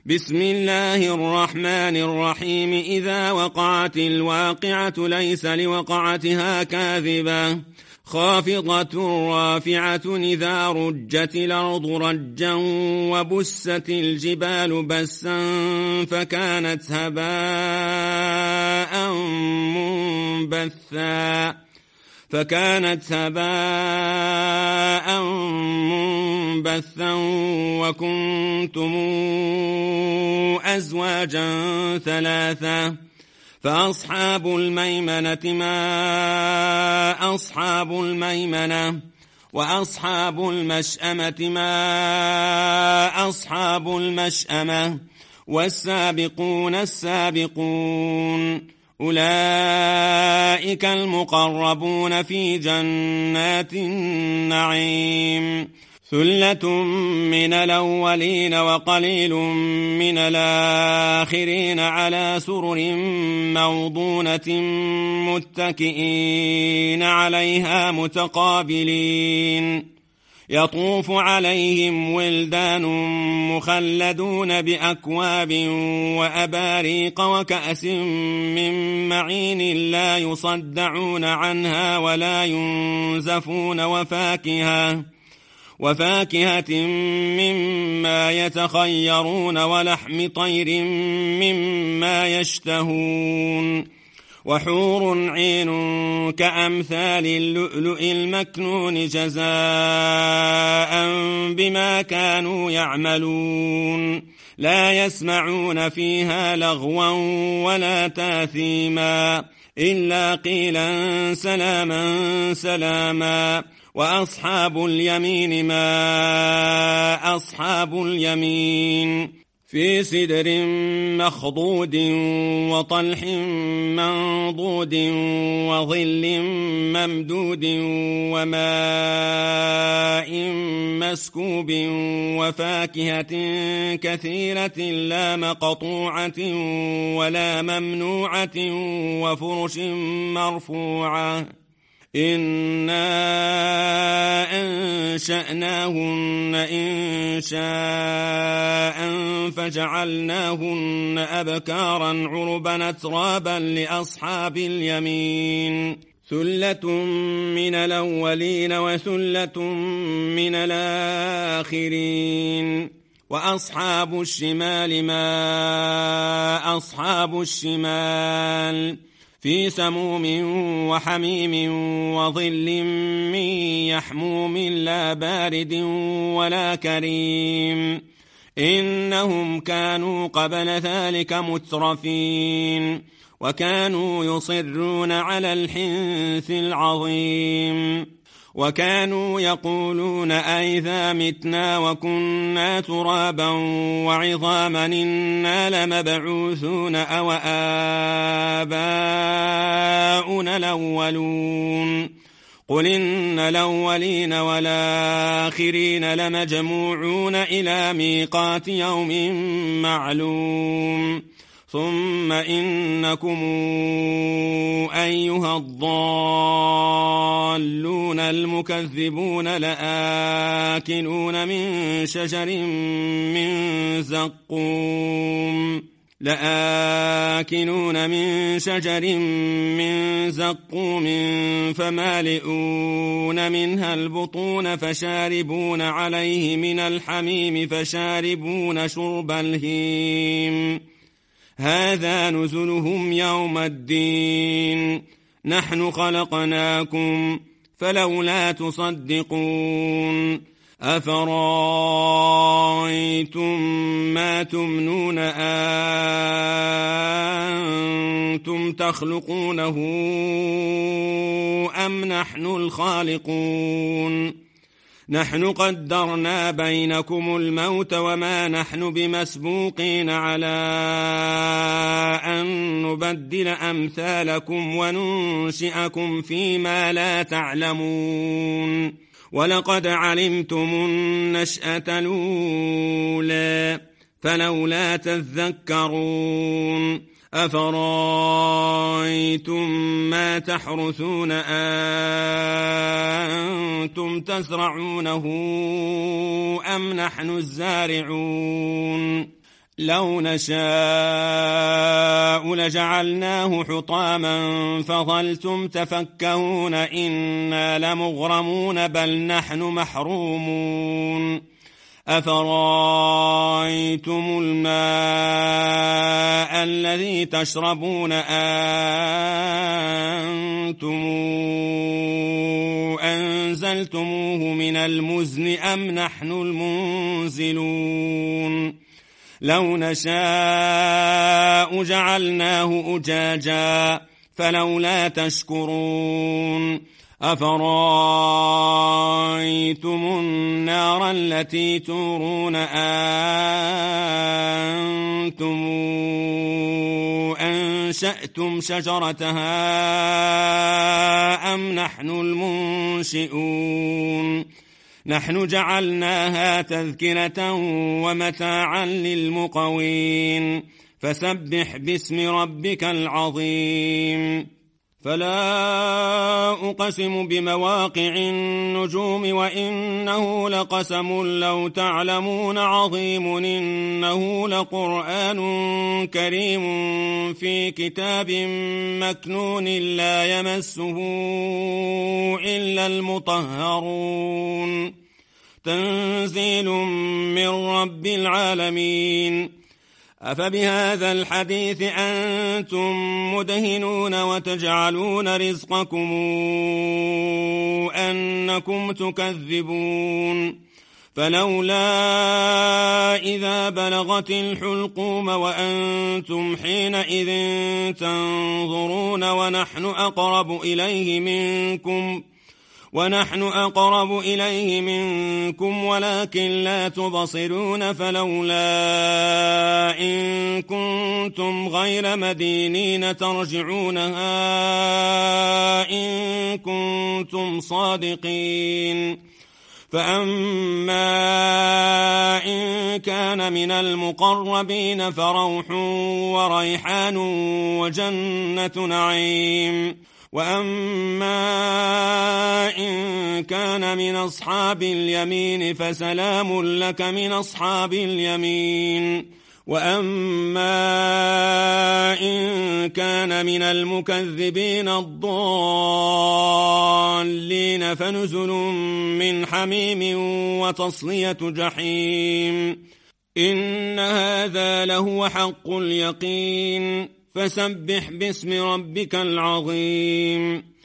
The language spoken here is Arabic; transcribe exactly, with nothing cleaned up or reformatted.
بسم الله الرحمن الرحيم إذا وقعت الواقعة ليس لوقعتها كاذبة خافضة رافعة إذا رجت الأرض رجا وبست الجبال بسا فكانت هباء منبثا فكانت هباء منبثا وكنتم أزواجا ثلاثة فأصحاب الميمنة ما أصحاب الميمنة وأصحاب المشأمة ما أصحاب المشأمة والسابقون السابقون أولئك المقربون في جنات النعيم ثلة من الأولين وقليل من الآخرين على سرر موضونة متكئين عليها متقابلين يطوف عليهم ولدان مخلدون بأكواب وأباريق وكأس من معين لا يصدعون عنها ولا ينزفون وفاكهة وفاكهة مما يتخيرون ولحم طير مما يشتهون وحور عين كأمثال اللؤلؤ المكنون جزاء بما كانوا يعملون لا يسمعون فيها لغوا ولا تاثيما إلا قيلا سلاما سلاما وأصحاب اليمين ما أصحاب اليمين في سدر مخضود وطلح منضود وظل ممدود وماء مسكوب وفاكهة كثيرة لا مقطوعة ولا ممنوعة وفرش مرفوعة إنا أنشأناهن إن شاء فجعلناهن أبكارا عربا أترابا لأصحاب اليمين ثلة من الأولين وثلة من الآخرين وأصحاب الشمال ما أصحاب الشمال في سموم وحميم وظل من يحموم لا بارد ولا كريم إنهم كانوا قبل ذلك مترفين وكانوا يصرون على الحنث العظيم وكانوا يقولون أئذا متنا وكنا ترابا وعظاما إنا لمبعوثون أو آباؤنا الأولون قل إن الأولين والآخرين لمجموعون إلى ميقات يوم معلوم ثم إنكم أيها الضالون المكذبون لآكلون من شجر من زقوم لآكلون من شجر من زقوم فمالئون منها البطون فشاربون عليه من الحميم فشاربون شرب الهيم هذا نزلهم يوم الدين نحن خلقناكم فلولا تصدقون أفرأيتم ما تمنون أنتم تخلقونه أم نحن الخالقون نحن قدرنا بينكم الموت وما نحن بمسبوقين على أن نبدل أمثالكم وننشئكم فيما لا تعلمون ولقد علمتم النشأة الأولى فلولا تذكرون أفرأيتم ما تحرثون أنتم تزرعونه أم نحن الزارعون لو نشاء لجعلناه حطاما فظلتم تفكهون إنا لمغرمون بل نحن محرومون أفرأيتم الماء الذي تشربون أنتم أنزلتموه من المزن أم نحن المنزلون لو نشاء جعلناه أجاجا فلولا تشكرون أفرأيتم النار التي تورون أنتم أنشأتم شجرتها أم نحن المنشئون نحن جعلناها تذكرة ومتاعا للمقوين فسبح باسم ربك العظيم فلا أقسم بمواقع النجوم وإنه لقسم لو تعلمون عظيم إنه لقرآن كريم في كتاب مكنون لا يمسه إلا المطهرون تنزيل من رب العالمين أفبهذا الحديث أنتم مدهنون وتجعلون رزقكم أنكم تكذبون فلولا إذا بلغت الحلقوم وأنتم حينئذ تنظرون ونحن أقرب إليه منكم ونحن أقرب إليه منكم ولكن لا تبصرون فلولا إن كنتم غير مدينين ترجعونها إن كنتم صادقين فأما إن كان من المقربين فروح وريحان وجنة نعيم وأما إن كان من أصحاب اليمين فسلام لك من أصحاب اليمين وأما إن كان من المكذبين الضالين فنزل من حميم وتصلية جحيم إن هذا لهو حق اليقين فسبح باسم ربك العظيم